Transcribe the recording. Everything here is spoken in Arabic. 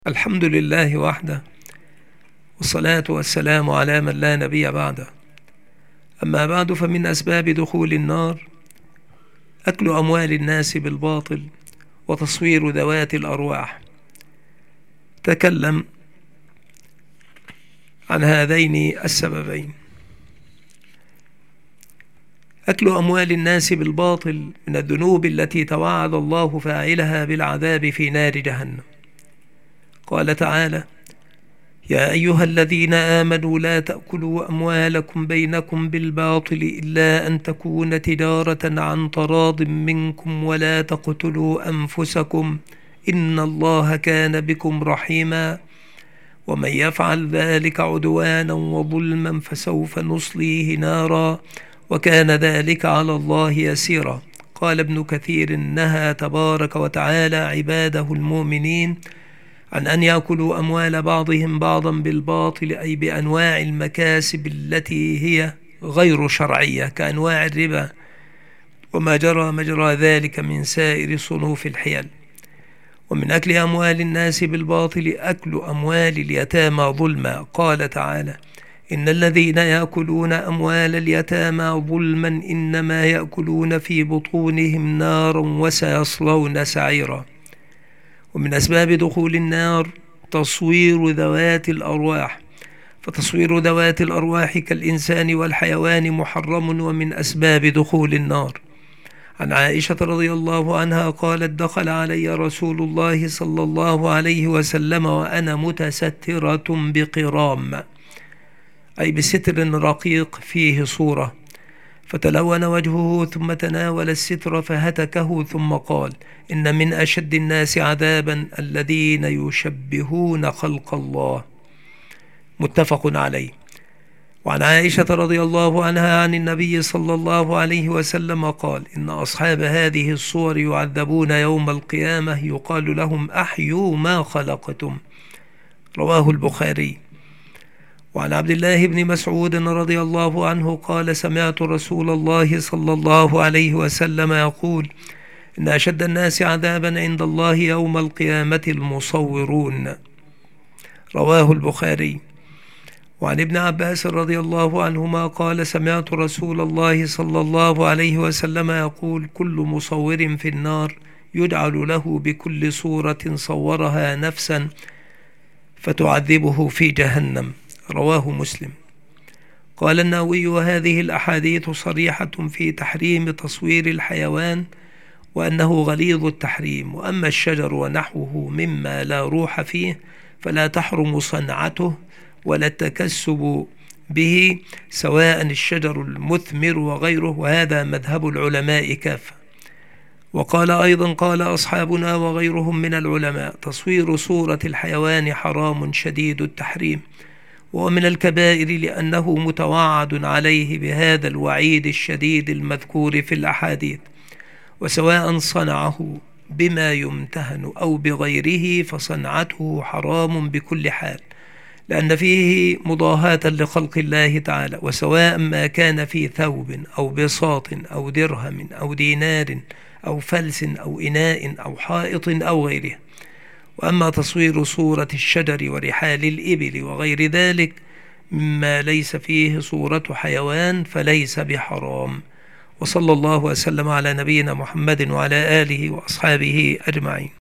الحمد لله وحده، والصلاة والسلام على من لا نبي بعده. أما بعد، فمن أسباب دخول النار أكل أموال الناس بالباطل وتصوير ذوات الأرواح. تكلم عن هذين السببين. أكل أموال الناس بالباطل من الذنوب التي توعد الله فاعلها بالعذاب في نار جهنم. قال تعالى: يا أيها الذين آمنوا لا تأكلوا أموالكم بينكم بالباطل إلا أن تكون تجارة عن تراض منكم ولا تقتلوا أنفسكم إن الله كان بكم رحيما ومن يفعل ذلك عدوانا وظلما فسوف نصليه نارا وكان ذلك على الله يسيرا. قال ابن كثير: نهى تبارك وتعالى عباده المؤمنين عن أن يأكلوا أموال بعضهم بعضا بالباطل، أي بأنواع المكاسب التي هي غير شرعية كأنواع الربا وما جرى مجرى ذلك من سائر صنوف الحيل. ومن أكل أموال الناس بالباطل أكل أموال اليتامى ظلما. قال تعالى: إن الذين يأكلون أموال اليتامى ظلما إنما يأكلون في بطونهم نارا وسيصلون سعيرا. ومن أسباب دخول النار تصوير ذوات الأرواح، فتصوير ذوات الأرواح كالإنسان والحيوان محرم ومن أسباب دخول النار. عن عائشة رضي الله عنها قالت: دخل علي رسول الله صلى الله عليه وسلم وأنا متسترة بقرام، أي بستر رقيق فيه صورة، فتلون وجهه ثم تناول الستر فهتكه ثم قال: إن من أشد الناس عذابا الذين يشبهون خلق الله. متفق عليه. وعن عائشة رضي الله عنها عن النبي صلى الله عليه وسلم قال: إن أصحاب هذه الصور يعذبون يوم القيامة يقال لهم: أحيوا ما خلقتم. رواه البخاري. وعن عبد الله بن مسعود رضي الله عنه قال: سمعت رسول الله صلى الله عليه وسلم يقول: إن أشد الناس عذابا عند الله يوم القيامة المصورون. رواه البخاري. وعن ابن عباس رضي الله عنهما قال: سمعت رسول الله صلى الله عليه وسلم يقول: كل مصور في النار يجعل له بكل صورة صورها نفسا فتعذبه في جهنم. رواه مسلم. قال النووي: وهذه الأحاديث صريحة في تحريم تصوير الحيوان وأنه غليظ التحريم، وأما الشجر ونحوه مما لا روح فيه فلا تحرم صنعته ولا التكسب به، سواء الشجر المثمر وغيره، وهذا مذهب العلماء كافة. وقال أيضا: قال أصحابنا وغيرهم من العلماء: تصوير صورة الحيوان حرام شديد التحريم، ومن الكبائر لأنه متوعد عليه بهذا الوعيد الشديد المذكور في الأحاديث، وسواء صنعه بما يمتهن أو بغيره فصنعته حرام بكل حال، لأن فيه مضاهاة لخلق الله تعالى، وسواء ما كان في ثوب أو بساط أو درهم أو دينار أو فلس أو إناء أو حائط أو غيره. وأما تصوير صورة الشجر ورحال الإبل وغير ذلك مما ليس فيه صورة حيوان فليس بحرام. وصلى الله وسلم على نبينا محمد وعلى آله وأصحابه أجمعين.